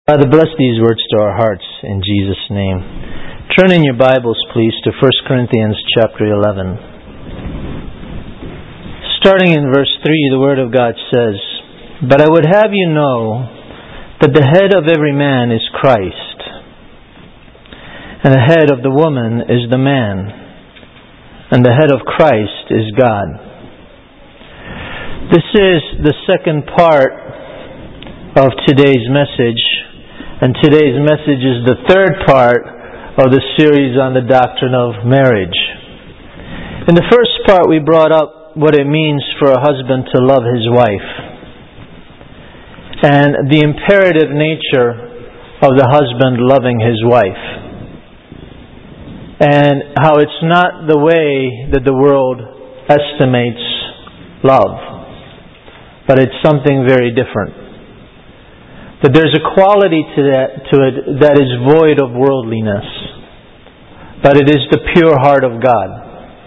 Father, bless these words to our hearts in Jesus' name. Turn in your Bibles, please, to 1 Corinthians chapter 11. Starting in verse 3, the Word of God says, "But I would have you know that the head of every man is Christ, and the head of the woman is the man, and the head of Christ is God." This is the second part of today's message. And today's message is the third part of the series on the doctrine of marriage. In the first part, we brought up what it means for a husband to love his wife, and the imperative nature of the husband loving his wife, and how it's not the way that the world estimates love, but it's something very different. That there's a quality to it that is void of worldliness, but it is the pure heart of God.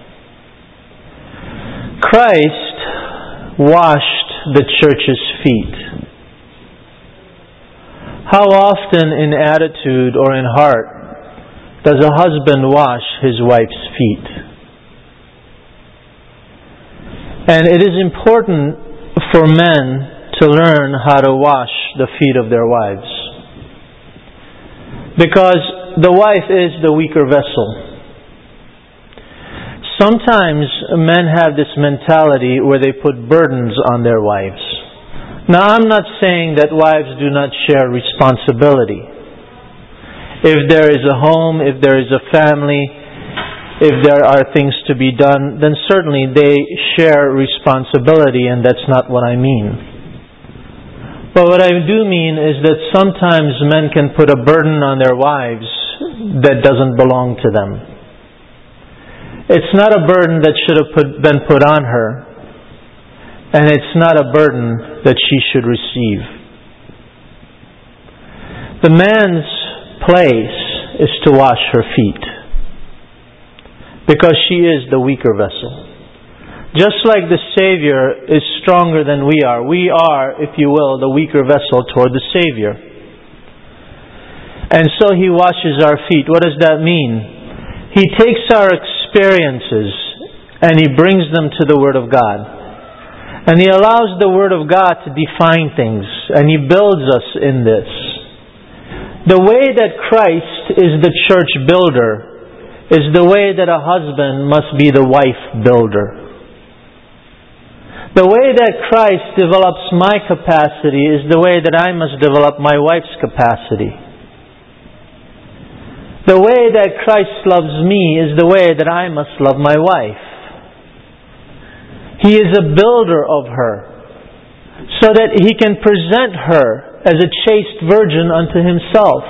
Christ washed the church's feet. How often in attitude or in heart does a husband wash his wife's feet? And it is important for men to learn how to wash the feet of their wives, because the wife is the weaker vessel. Sometimes men have this mentality where they put burdens on their wives. Now, I'm not saying that wives do not share responsibility. If there is a home, if there is a family, if there are things to be done, then certainly they share responsibility, and that's not what I mean. But what I do mean is that sometimes men can put a burden on their wives that doesn't belong to them. It's not a burden that should have been put on her, and it's not a burden that she should receive. The man's place is to wash her feet, because she is the weaker vessel. Just like the Savior is stronger than we are, if you will, the weaker vessel toward the Savior. And so He washes our feet. What does that mean? He takes our experiences and He brings them to the Word of God. And He allows the Word of God to define things, and He builds us in this. The way that Christ is the church builder is the way that a husband must be the wife builder. The way that Christ develops my capacity is the way that I must develop my wife's capacity. The way that Christ loves me is the way that I must love my wife. He is a builder of her, so that He can present her as a chaste virgin unto Himself,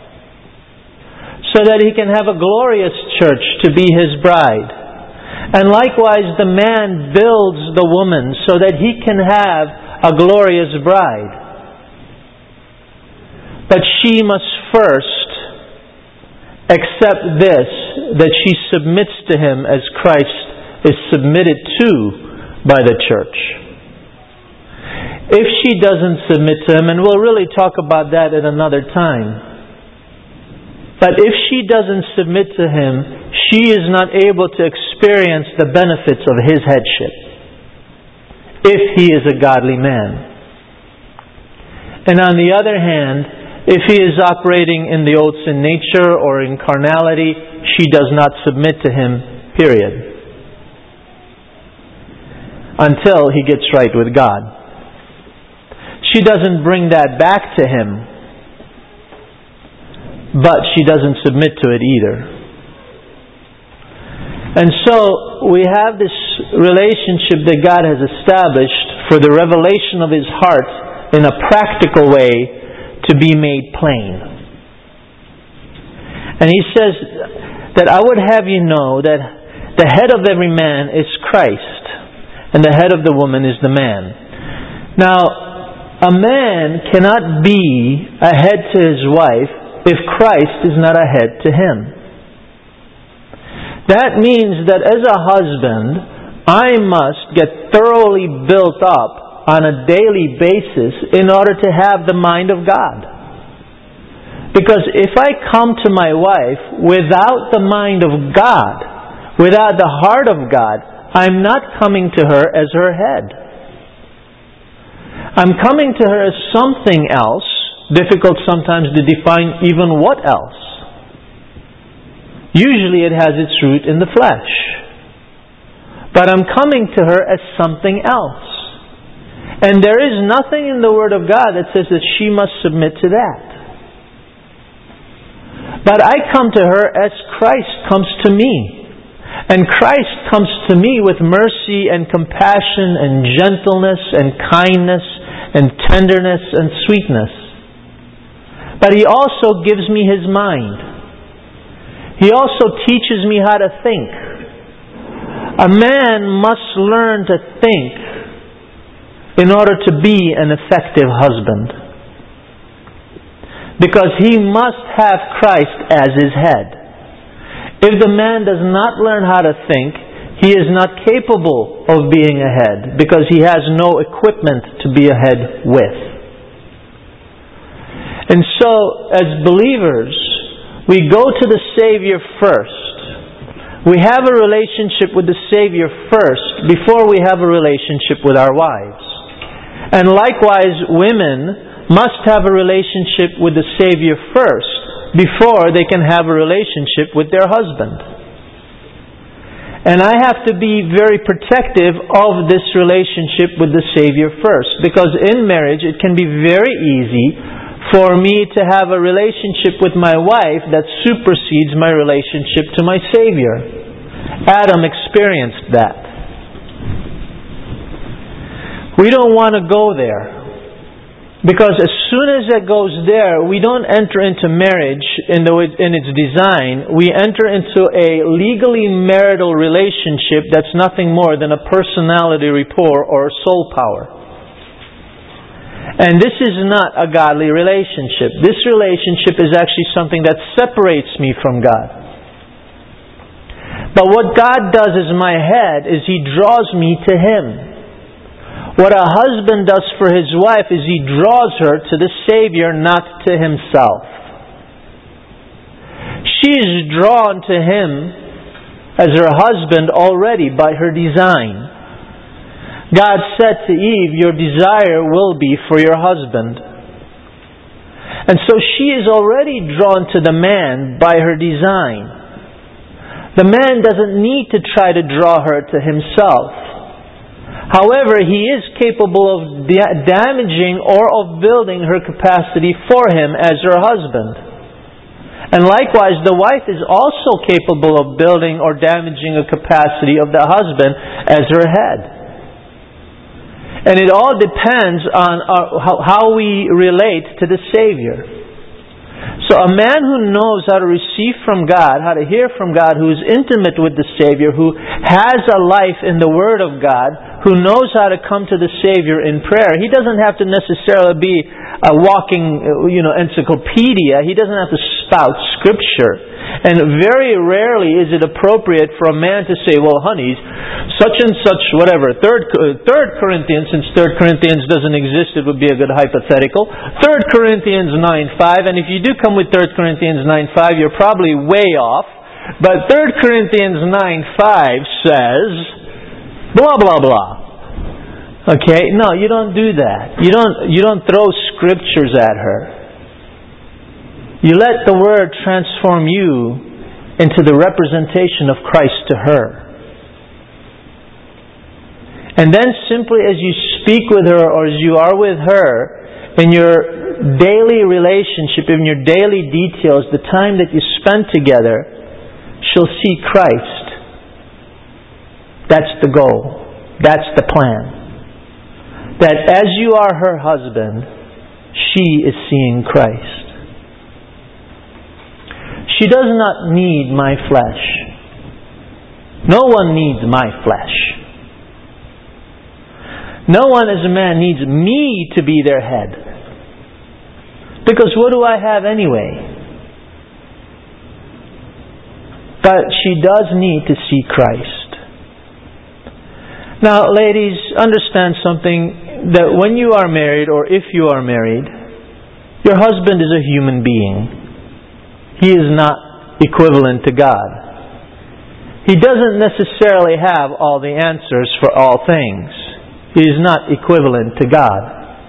so that He can have a glorious church to be His bride. And likewise, the man builds the woman so that he can have a glorious bride. But she must first accept this, that she submits to him as Christ is submitted to by the church. If she doesn't submit to him, and we'll really talk about that at another time, but if she doesn't submit to him, she is not able to experience the benefits of his headship, if he is a godly man. And on the other hand, if he is operating in the old sin nature or in carnality, she does not submit to him, period, until he gets right with God. She doesn't bring that back to him, but she doesn't submit to it either. And so we have this relationship that God has established for the revelation of His heart in a practical way to be made plain. And He says that I would have you know that the head of every man is Christ, and the head of the woman is the man. Now, a man cannot be a head to his wife if Christ is not a head to him. That means that as a husband, I must get thoroughly built up on a daily basis in order to have the mind of God. Because if I come to my wife without the mind of God, without the heart of God, I'm not coming to her as her head. I'm coming to her as something else, difficult sometimes to define even what else. Usually it has its root in the flesh. But I'm coming to her as something else. And there is nothing in the Word of God that says that she must submit to that. But I come to her as Christ comes to me. And Christ comes to me with mercy and compassion and gentleness and kindness and tenderness and sweetness. But He also gives me His mind. He also teaches me how to think. A man must learn to think in order to be an effective husband. Because he must have Christ as his head. If the man does not learn how to think, he is not capable of being a head, because he has no equipment to be a head with. And so, as believers, we go to the Savior first. We have a relationship with the Savior first before we have a relationship with our wives. And likewise, women must have a relationship with the Savior first before they can have a relationship with their husband. And I have to be very protective of this relationship with the Savior first, because in marriage it can be very easy for me to have a relationship with my wife that supersedes my relationship to my Savior. Adam experienced that. We don't want to go there. Because as soon as it goes there, we don't enter into marriage in its design. We enter into a legally marital relationship that's nothing more than a personality rapport or soul power. And this is not a godly relationship. This relationship is actually something that separates me from God. But what God does as my head is He draws me to Him. What a husband does for his wife is he draws her to the Savior, not to himself. She is drawn to Him as her husband already by her design. God said to Eve, your desire will be for your husband. And so she is already drawn to the man by her design. The man doesn't need to try to draw her to himself. However, he is capable of damaging or of building her capacity for him as her husband. And likewise, the wife is also capable of building or damaging a capacity of the husband as her head. And it all depends on how we relate to the Savior. So a man who knows how to receive from God, how to hear from God, who is intimate with the Savior, who has a life in the Word of God, who knows how to come to the Savior in prayer, he doesn't have to necessarily be a walking, encyclopedia. He doesn't have to spout Scripture. And very rarely is it appropriate for a man to say, well, honey, such and such, whatever, 3 Corinthians, since 3 Corinthians doesn't exist, it would be a good hypothetical. 3 Corinthians 9:5, and if you do come with 3 Corinthians 9:5, you're probably way off. But 3 Corinthians 9:5 says, blah, blah, blah. Okay? No, you don't do that. You don't throw scriptures at her. You let the Word transform you into the representation of Christ to her. And then simply as you speak with her or as you are with her, in your daily relationship, in your daily details, the time that you spend together, she'll see Christ. That's the goal. That's the plan. That as you are her husband, she is seeing Christ. She does not need my flesh. No one needs my flesh. No one as a man needs me to be their head. Because what do I have anyway? But she does need to see Christ. Now, ladies, understand something, that when you are married, or if you are married, Your husband is a human being. He is not equivalent to God. He doesn't necessarily have all the answers for all things. He is not equivalent to God.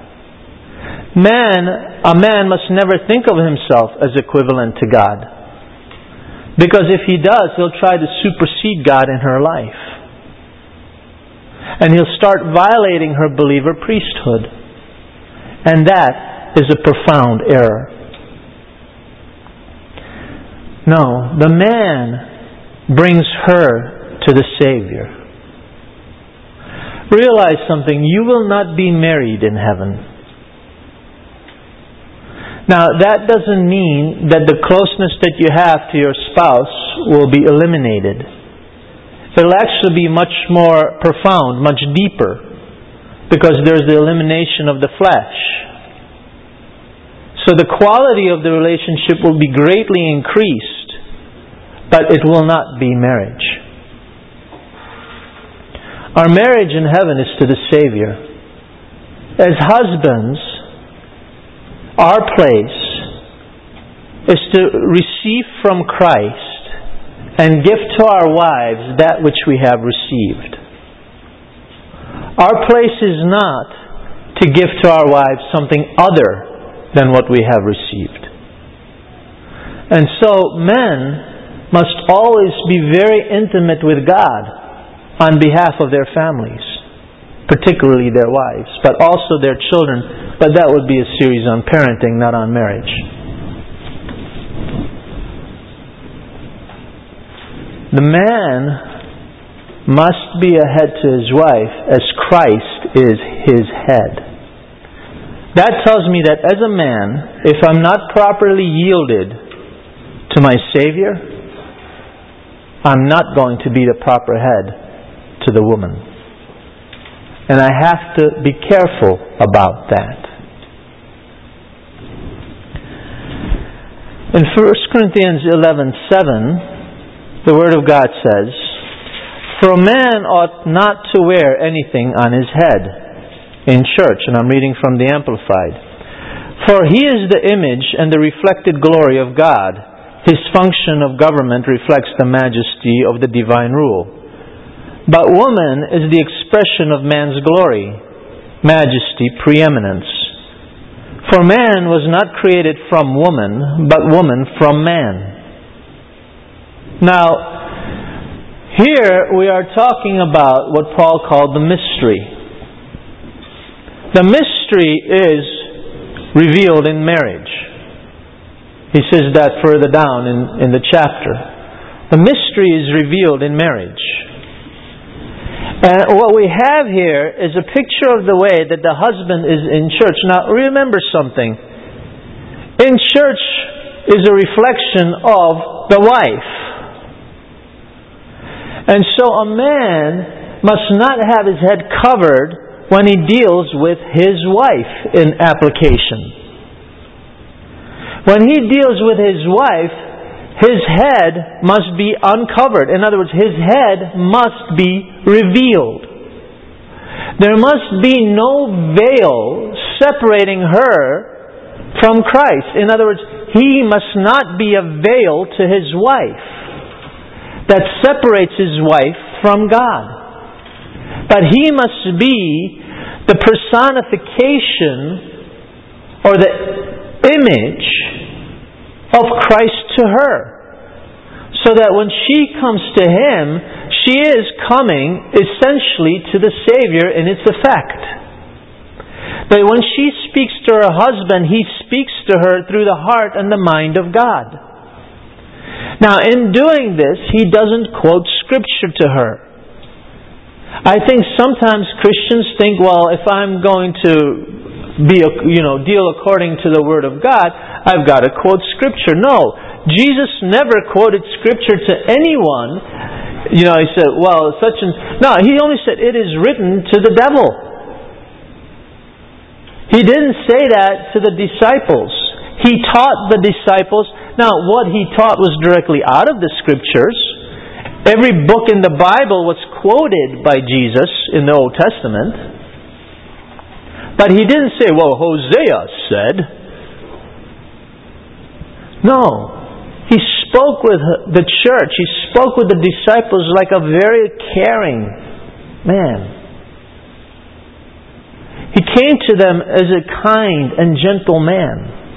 A man must never think of himself as equivalent to God. Because if he does, he'll try to supersede God in her life. And he'll start violating her believer priesthood. And that is a profound error. No, the man brings her to the Savior. Realize something, you will not be married in heaven. Now, that doesn't mean that the closeness that you have to your spouse will be eliminated. It'll actually be much more profound, much deeper, because there's the elimination of the flesh. So the quality of the relationship will be greatly increased, but it will not be marriage. Our marriage in heaven is to the Savior. As husbands, our place is to receive from Christ and give to our wives that which we have received. Our place is not to give to our wives something other than what we have received. And so men must always be very intimate with God on behalf of their families, particularly their wives, but also their children. But that would be a series on parenting, not on marriage. The man must be a head to his wife as Christ is his head. That tells me that as a man, if I'm not properly yielded to my Savior, I'm not going to be the proper head to the woman. And I have to be careful about that. In 1 Corinthians 11:7, the Word of God says, "For a man ought not to wear anything on his head," in church, and I'm reading from the Amplified. "For he is the image and the reflected glory of God. His function of government reflects the majesty of the divine rule. But woman is the expression of man's glory, majesty, preeminence. For man was not created from woman, but woman from man." Now, here we are talking about what Paul called the mystery. The mystery is revealed in marriage. He says that further down in the chapter. The mystery is revealed in marriage. And what we have here is a picture of the way that the husband is in church. Now remember something. In church is a reflection of the wife. And so a man must not have his head covered when he deals with his wife in application. When he deals with his wife, his head must be uncovered. In other words, his head must be revealed. There must be no veil separating her from Christ. In other words, he must not be a veil to his wife that separates his wife from God. But he must be the personification or the image of Christ to her. So that when she comes to him, she is coming essentially to the Savior in its effect. That when she speaks to her husband, he speaks to her through the heart and the mind of God. Now, in doing this, he doesn't quote Scripture to her. I think sometimes Christians think, well, if I'm going to deal according to the Word of God, I've got to quote Scripture. No, Jesus never quoted Scripture to anyone. He said, well, such and... No, he only said, it is written to the devil. He didn't say that to the disciples. He taught the disciples. Now, what he taught was directly out of the Scriptures. Every book in the Bible was quoted by Jesus in the Old Testament. But he didn't say, well, Hosea said. No. He spoke with the church. He spoke with the disciples like a very caring man. He came to them as a kind and gentle man.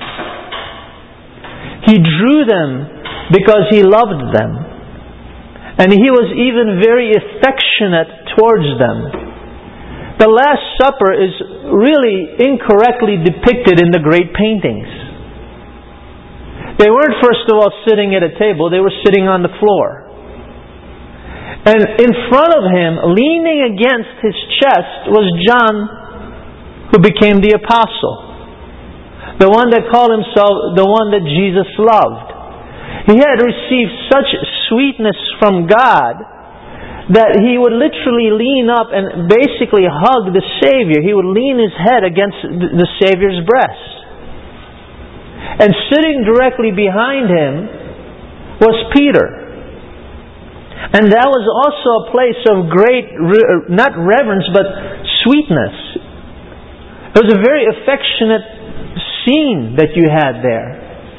He drew them because He loved them. And He was even very affectionate towards them. The Last Supper is really incorrectly depicted in the great paintings. They weren't, first of all, sitting at a table. They were sitting on the floor. And in front of Him, leaning against His chest, was John, who became the apostle. The one that called himself the one that Jesus loved. He had received such sweetness from God that he would literally lean up and basically hug the Savior. He would lean his head against the Savior's breast. And sitting directly behind him was Peter. And that was also a place of great, not reverence, but sweetness. It was a very affectionate scene that you had there.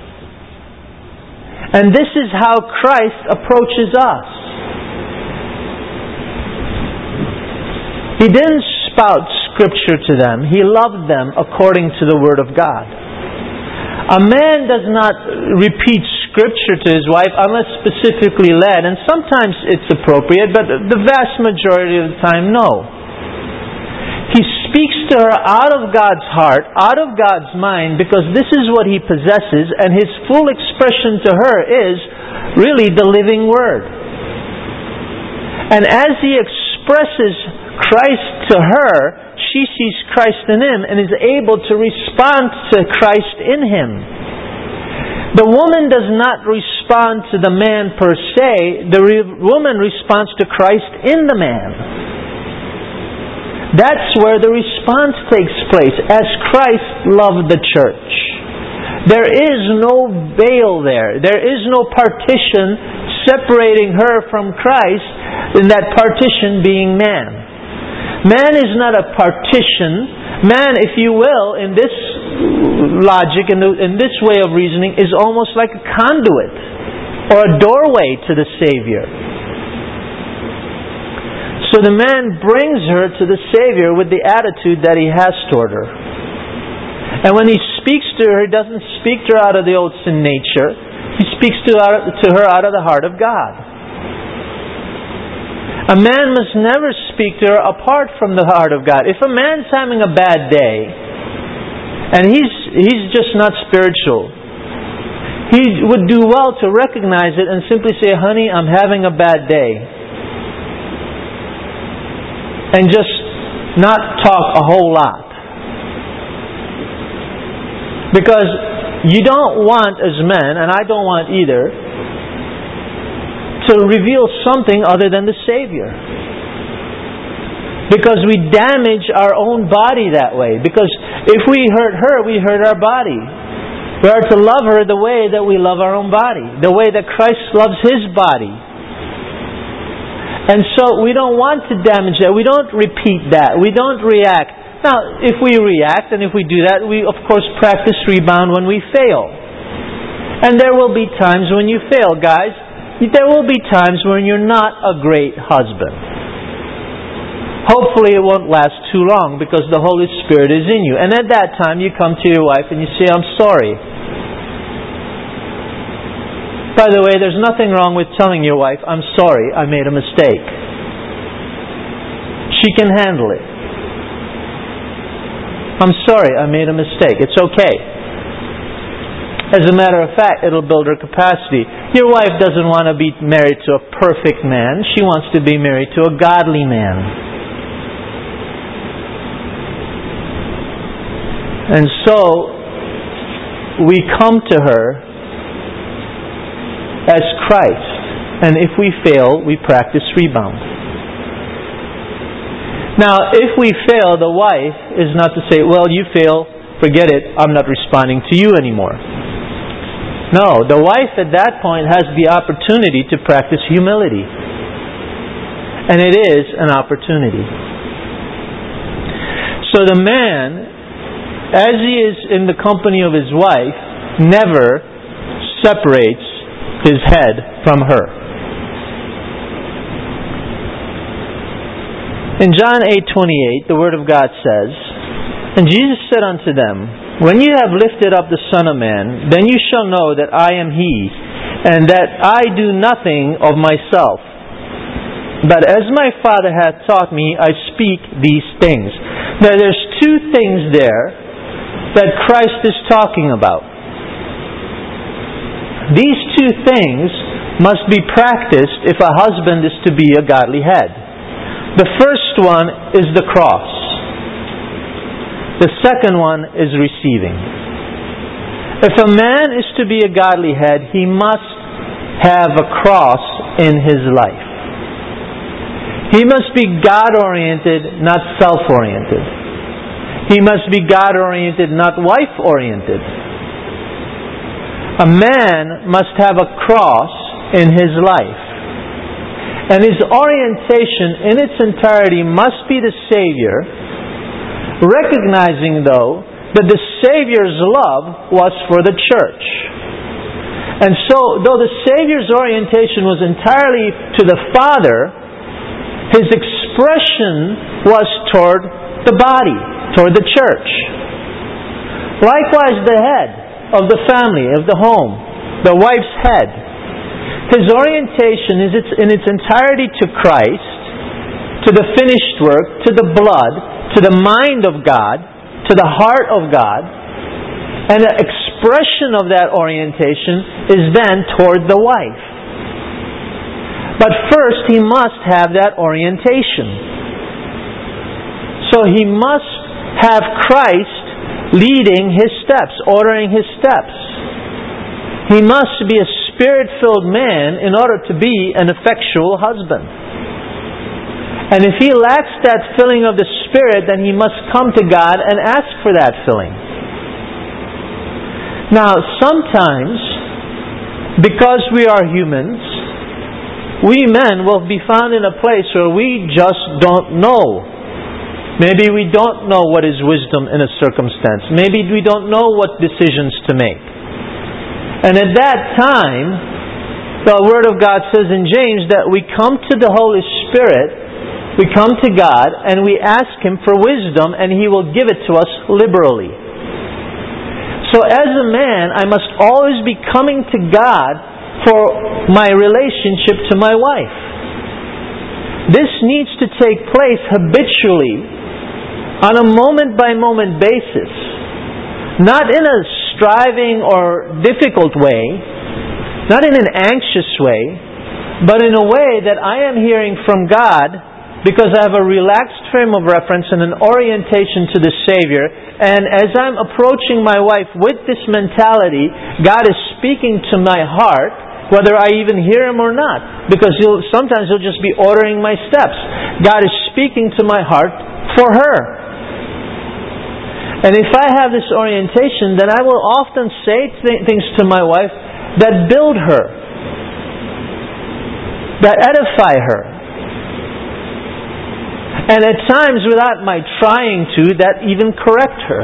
And this is how Christ approaches us. He didn't spout Scripture to them. He loved them according to the Word of God. A man does not repeat Scripture to his wife unless specifically led, and sometimes it's appropriate, but the vast majority of the time, no. He speaks to her out of God's heart, out of God's mind, because this is what he possesses, and his full expression to her is really the living Word. And as he expresses Christ to her, she sees Christ in him and is able to respond to Christ in him. The woman does not respond to the man per se. The woman responds to Christ in the man. That's where the response takes place, as Christ loved the church. There is no veil there. There is no partition separating her from Christ, and that partition being man. Man is not a partition. Man, if you will, in this logic, in this way of reasoning, is almost like a conduit or a doorway to the Savior. So the man brings her to the Savior with the attitude that he has toward her. And when he speaks to her, he doesn't speak to her out of the old sin nature. He speaks to her out of the heart of God. A man must never speak to her apart from the heart of God. If a man's having a bad day, and he's just not spiritual, he would do well to recognize it and simply say, "Honey, I'm having a bad day." And just not talk a whole lot. Because you don't want, as men, and I don't want either, to reveal something other than the Savior. Because we damage our own body that way. Because if we hurt her, we hurt our body. We are to love her the way that we love our own body. The way that Christ loves His body. And so we don't want to damage that. We don't repeat that. We don't react. Now, if we react and if we do that, we of course practice rebound when we fail. And there will be times when you fail, guys. There will be times when you're not a great husband. Hopefully it won't last too long because the Holy Spirit is in you. And at that time you come to your wife and you say, "I'm sorry." By the way, there's nothing wrong with telling your wife, "I'm sorry, I made a mistake." She can handle it. "I'm sorry, I made a mistake." It's okay. As a matter of fact, it'll build her capacity. Your wife doesn't want to be married to a perfect man. She wants to be married to a godly man. And so, we come to her as Christ. And if we fail, we practice rebound. Now, if we fail, the wife is not to say, "Well, you fail, forget it, I'm not responding to you anymore." No, the wife at that point has the opportunity to practice humility. And it is an opportunity. So the man, as he is in the company of his wife, never separates his head from her. In John 8:28, the Word of God says, "And Jesus said unto them, When you have lifted up the Son of Man, then you shall know that I am He, and that I do nothing of myself. But as my Father hath taught me, I speak these things." Now there's two things there that Christ is talking about. These two things must be practiced if a husband is to be a godly head. The first one is the cross. The second one is receiving. If a man is to be a godly head, he must have a cross in his life. He must be God-oriented, not self-oriented. He must be God-oriented, not wife-oriented. A man must have a cross in his life. And his orientation in its entirety must be the Savior, recognizing, though, that the Savior's love was for the church. And so, though the Savior's orientation was entirely to the Father, His expression was toward the body, toward the church. Likewise, the head of the family, of the home, the wife's head. His orientation is in its entirety to Christ, to the finished work, to the blood, to the mind of God, to the heart of God, and the expression of that orientation is then toward the wife. But first, he must have that orientation. So he must have Christ leading his steps, ordering his steps. He must be a Spirit-filled man in order to be an effectual husband. And if he lacks that filling of the Spirit, then he must come to God and ask for that filling. Now, sometimes, because we are humans, we men will be found in a place where we just don't know. Maybe we don't know what is wisdom in a circumstance. Maybe we don't know what decisions to make. And at that time, the Word of God says in James that we come to the Holy Spirit, we come to God, and we ask Him for wisdom, and He will give it to us liberally. So as a man, I must always be coming to God for my relationship to my wife. This needs to take place habitually, on a moment-by-moment basis. Not in a striving or difficult way, not in an anxious way, but in a way that I am hearing from God because I have a relaxed frame of reference and an orientation to the Savior. And as I'm approaching my wife with this mentality, God is speaking to my heart, whether I even hear Him or not. Because sometimes He'll just be ordering my steps. God is speaking to my heart for her. And if I have this orientation, then I will often say things to my wife that build her, that edify her. And at times, without my trying to, that even correct her.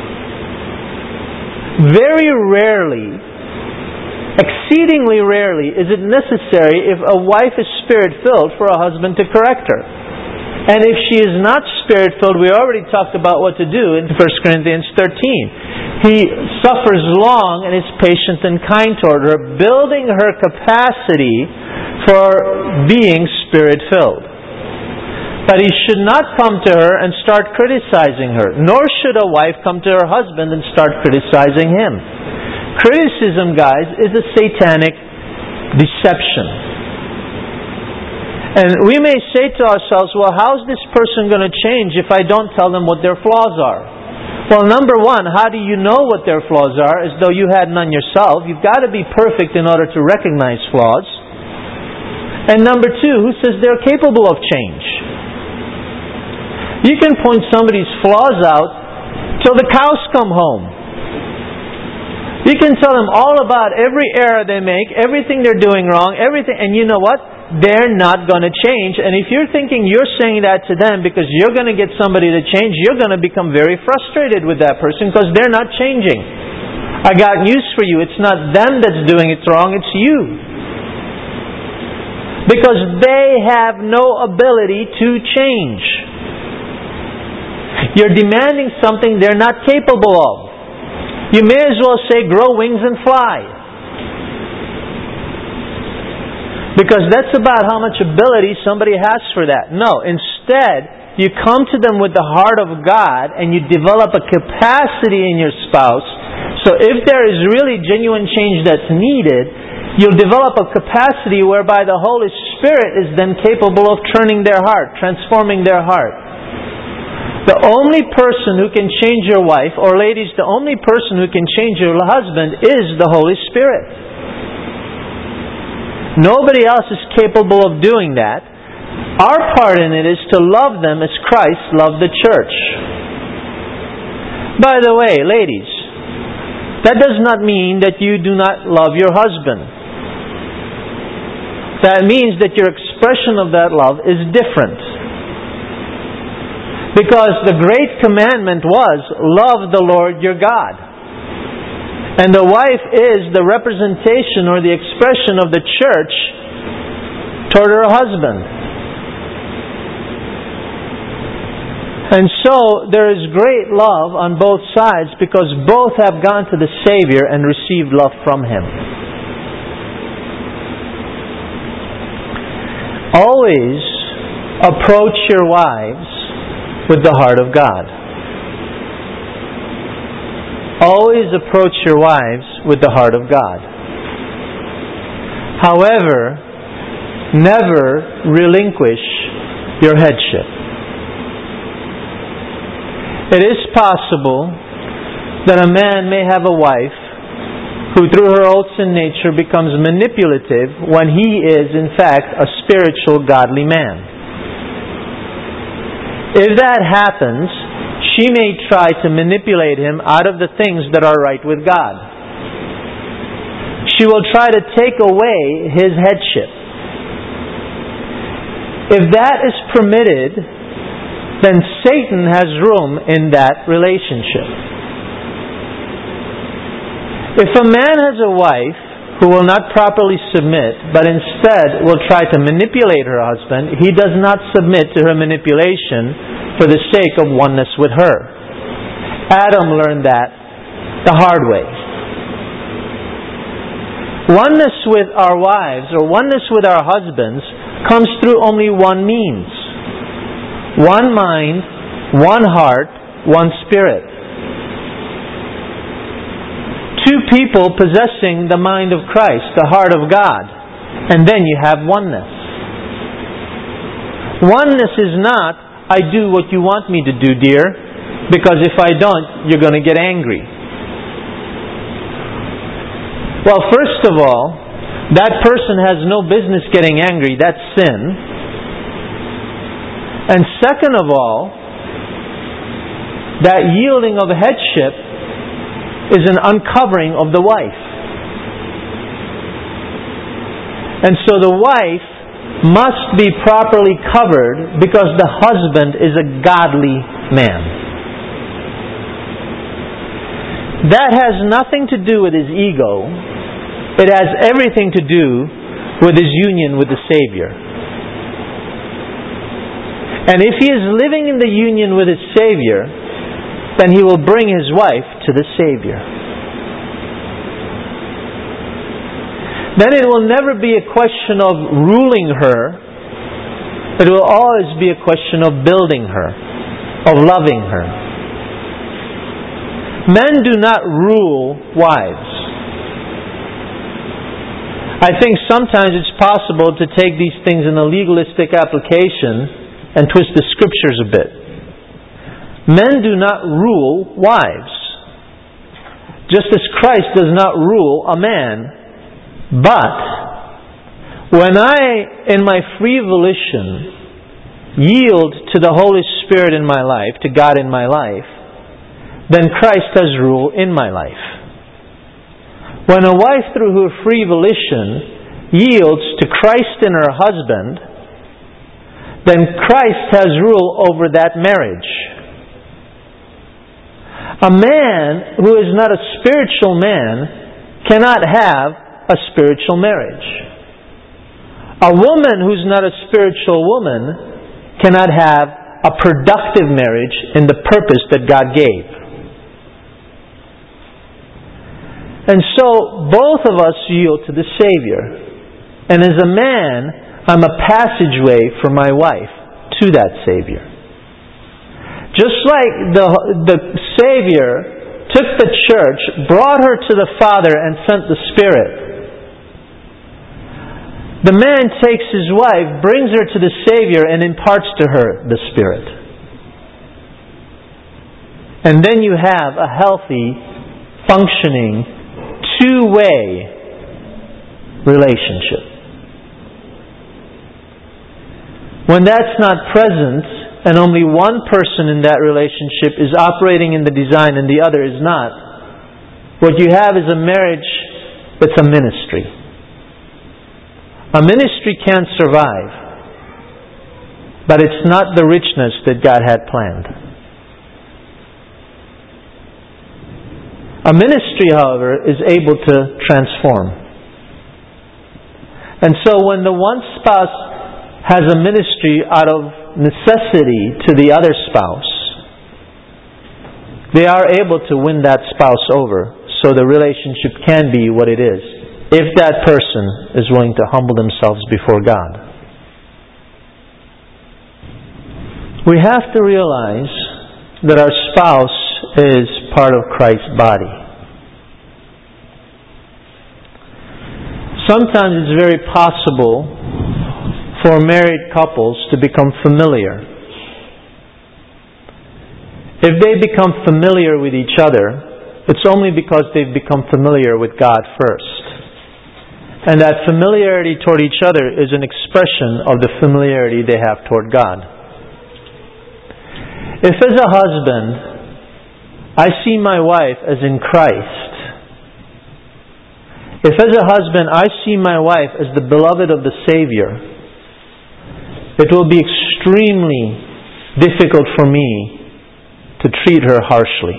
Very rarely, exceedingly rarely, is it necessary if a wife is Spirit-filled for a husband to correct her. And if she is not Spirit-filled, we already talked about what to do in 1 Corinthians 13. He suffers long and is patient and kind toward her, building her capacity for being Spirit-filled. But he should not come to her and start criticizing her, nor should a wife come to her husband and start criticizing him. Criticism, guys, is a satanic deception. And we may say to ourselves, well, how's this person going to change if I don't tell them what their flaws are? Well, number one, how do you know what their flaws are as though you had none yourself? You've got to be perfect in order to recognize flaws. And number two, who says they're capable of change? You can point somebody's flaws out till the cows come home. You can tell them all about every error they make, everything they're doing wrong, everything, and you know what? They're not going to change. And if you're thinking you're saying that to them because you're going to get somebody to change, you're going to become very frustrated with that person because they're not changing. I got news for you. It's not them that's doing it wrong, it's you. Because they have no ability to change. You're demanding something they're not capable of. You may as well say, grow wings and fly. Because that's about how much ability somebody has for that. No, instead, you come to them with the heart of God and you develop a capacity in your spouse. So if there is really genuine change that's needed, you'll develop a capacity whereby the Holy Spirit is then capable of turning their heart, transforming their heart. The only person who can change your wife, or ladies, the only person who can change your husband is the Holy Spirit. Nobody else is capable of doing that. Our part in it is to love them as Christ loved the church. By the way, ladies, that does not mean that you do not love your husband. That means that your expression of that love is different. Because the great commandment was, love the Lord your God. And the wife is the representation or the expression of the church toward her husband. And so there is great love on both sides because both have gone to the Savior and received love from Him. Always approach your wives with the heart of God. Always approach your wives with the heart of God. However, never relinquish your headship. It is possible that a man may have a wife who through her old sin nature becomes manipulative when he is in fact a spiritual godly man. If that happens, she may try to manipulate him out of the things that are right with God. She will try to take away his headship. If that is permitted, then Satan has room in that relationship. If a man has a wife who will not properly submit, but instead will try to manipulate her husband, he does not submit to her manipulation for the sake of oneness with her. Adam learned that the hard way. Oneness with our wives or oneness with our husbands comes through only one means. One mind, one heart, one spirit. Two people possessing the mind of Christ, the heart of God, and then you have oneness. Oneness is not, I do what you want me to do, dear, because if I don't, you're going to get angry. Well, first of all, that person has no business getting angry. That's sin. And second of all, that yielding of headship is an uncovering of the wife. And so the wife must be properly covered because the husband is a godly man. That has nothing to do with his ego. It has everything to do with his union with the Savior. And if he is living in the union with his Savior, then he will bring his wife to the Savior. Then it will never be a question of ruling her. It will always be a question of building her, of loving her. Men do not rule wives. I think sometimes it's possible to take these things in a legalistic application and twist the Scriptures a bit. Men do not rule wives, just as Christ does not rule a man. But when I, in my free volition, yield to the Holy Spirit in my life, to God in my life, then Christ has rule in my life. When a wife through her free volition yields to Christ in her husband, then Christ has rule over that marriage. A man who is not a spiritual man cannot have a spiritual marriage. A woman who's not a spiritual woman cannot have a productive marriage in the purpose that God gave. And so both of us yield to the Savior. And as a man, I'm a passageway for my wife to that Savior. Just like the Savior took the church, brought her to the Father, and sent the Spirit. The man takes his wife, brings her to the Savior, and imparts to her the Spirit. And then you have a healthy, functioning, two-way relationship. When that's not present, and only one person in that relationship is operating in the design and the other is not, what you have is a marriage that's a ministry. A ministry can survive, but it's not the richness that God had planned. A ministry, however, is able to transform. And so when the one spouse has a ministry out of necessity to the other spouse, they are able to win that spouse over so the relationship can be what it is, if that person is willing to humble themselves before God. We have to realize that our spouse is part of Christ's body. Sometimes it's very possible for married couples to become familiar. If they become familiar with each other, it's only because they've become familiar with God first. And that familiarity toward each other is an expression of the familiarity they have toward God. If as a husband, I see my wife as in Christ, if as a husband I see my wife as the beloved of the Savior, it will be extremely difficult for me to treat her harshly.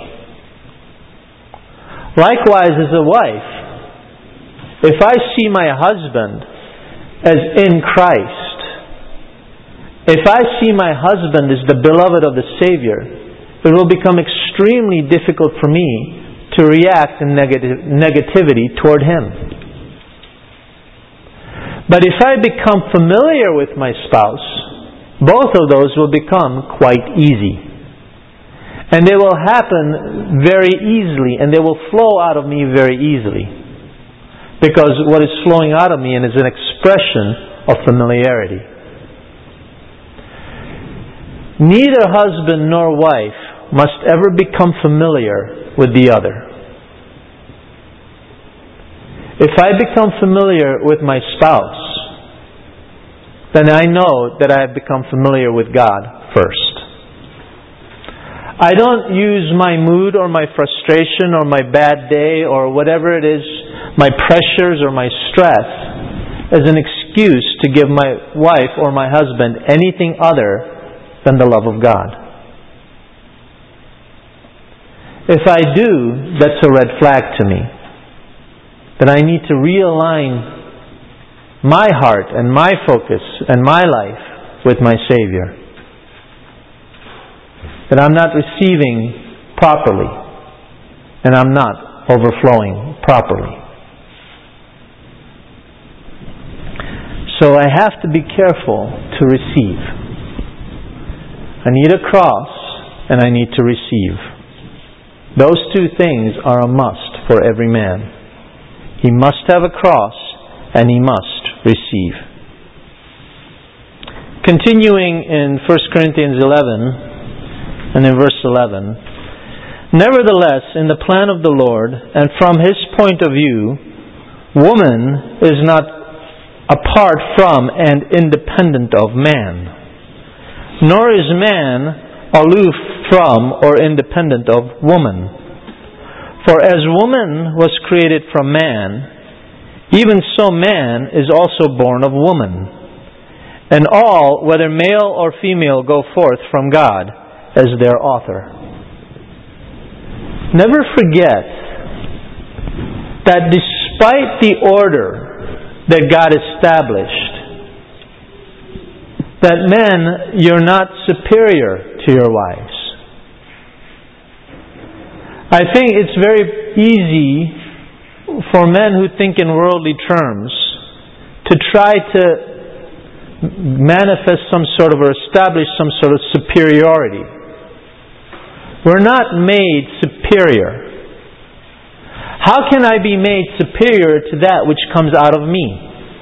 Likewise, as a wife, if I see my husband as in Christ, if I see my husband as the beloved of the Savior, it will become extremely difficult for me to react in negativity toward him. But if I become familiar with my spouse, both of those will become quite easy. And they will happen very easily, and they will flow out of me very easily. Because what is flowing out of me is an expression of familiarity. Neither husband nor wife must ever become familiar with the other. If I become familiar with my spouse, then I know that I have become familiar with God first. I don't use my mood or my frustration or my bad day or whatever it is, my pressures or my stress, as an excuse to give my wife or my husband anything other than the love of God. If I do, that's a red flag to me. That I need to realign my heart and my focus and my life with my Savior. That I'm not receiving properly and I'm not overflowing properly. So I have to be careful to receive. I need a cross and I need to receive. Those two things are a must for every man. He must have a cross and he must receive. Continuing in 1 Corinthians 11 and in verse 11, nevertheless, in the plan of the Lord and from His point of view, woman is not apart from and independent of man, nor is man aloof from or independent of woman. For as woman was created from man, even so man is also born of woman. And all, whether male or female, go forth from God as their author. Never forget that despite the order that God established, that men, you're not superior to your wives. I think it's very easy for men who think in worldly terms to try to manifest some sort of, or establish some sort of superiority. We're not made superior. How can I be made superior to that which comes out of me?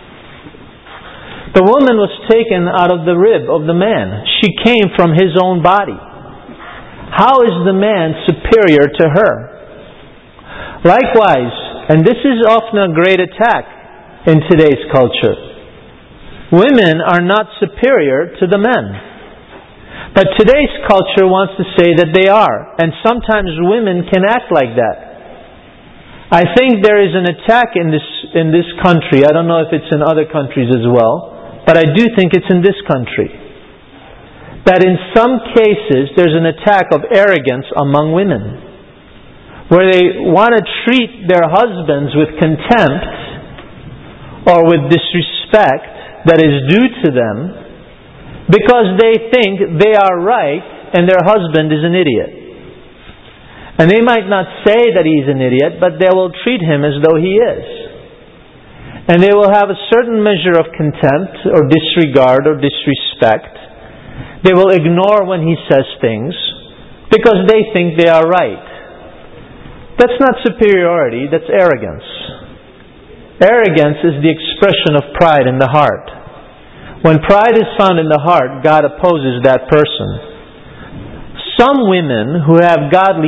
The woman was taken out of the rib of the man. She came from his own body. How is the man superior to her? Likewise, and this is often a great attack in today's culture, women are not superior to the men. But today's culture wants to say that they are, and sometimes women can act like that. I think there is an attack in this country. I don't know if it's in other countries as well, but I do think it's in this country. That in some cases there's an attack of arrogance among women, where they want to treat their husbands with contempt or with disrespect that is due to them because they think they are right and their husband is an idiot. And they might not say that he's an idiot, but they will treat him as though he is. And they will have a certain measure of contempt or disregard or disrespect. They will ignore when he says things because they think they are right. That's not superiority, that's arrogance. Arrogance is the expression of pride in the heart. When pride is found in the heart, God opposes that person. Some women who have godly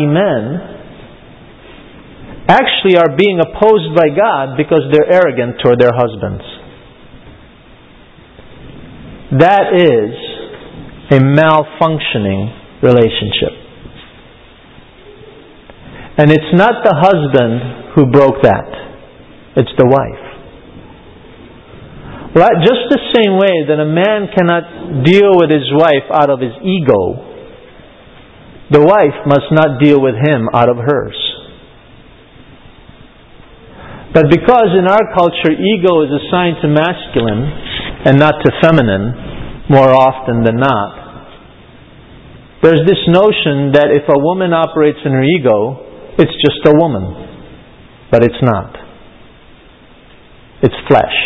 men actually are being opposed by God because they're arrogant toward their husbands. That is a malfunctioning relationship. And it's not the husband who broke that. It's the wife. Just the same way that a man cannot deal with his wife out of his ego, the wife must not deal with him out of hers. But because in our culture ego is assigned to masculine and not to feminine, more often than not, there's this notion that if a woman operates in her ego, it's just a woman. But it's not. It's flesh.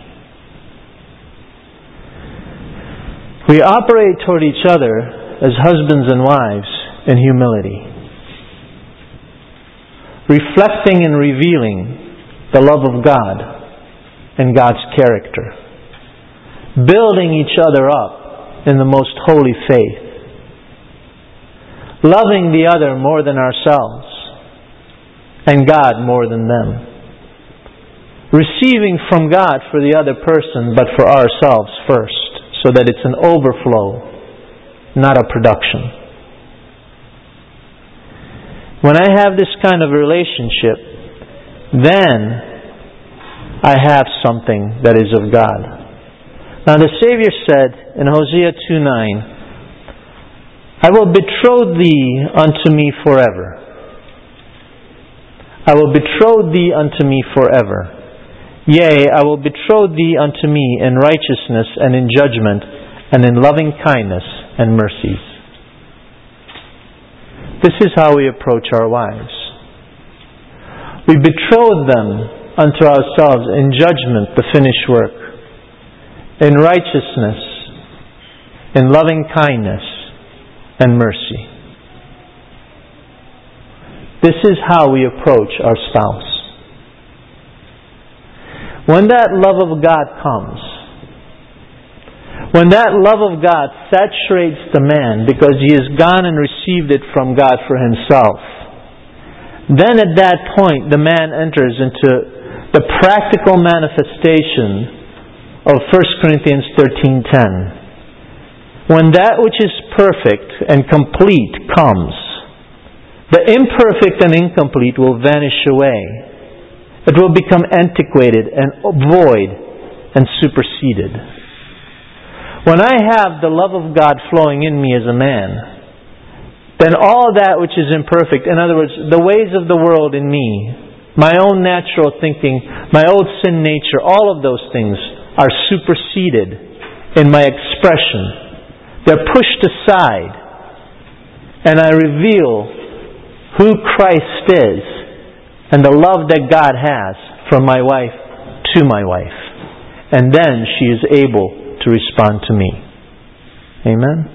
We operate toward each other as husbands and wives in humility, reflecting and revealing the love of God and God's character, building each other up in the most holy faith, loving the other more than ourselves and God more than them, receiving from God for the other person but for ourselves first, so that it's an overflow, not a production. When I have this kind of relationship, then I have something that is of God. Now the Savior said in Hosea 2:9, I will betroth thee unto me forever. I will betroth thee unto me forever. Yea, I will betroth thee unto me in righteousness and in judgment and in loving kindness and mercies. This is how we approach our wives. We betroth them unto ourselves in judgment, the finished work, in righteousness, in loving kindness and mercy. This is how we approach our spouse. When that love of God comes, when that love of God saturates the man because he has gone and received it from God for himself, then at that point the man enters into the practical manifestation of 1 Corinthians 13:10. When that which is perfect and complete comes, the imperfect and incomplete will vanish away. It will become antiquated and void and superseded. When I have the love of God flowing in me as a man, then all that which is imperfect, in other words, the ways of the world in me, my own natural thinking, my old sin nature, all of those things are superseded in my expression. They're pushed aside, and I reveal who Christ is and the love that God has from my wife to my wife. And then she is able to respond to me. Amen?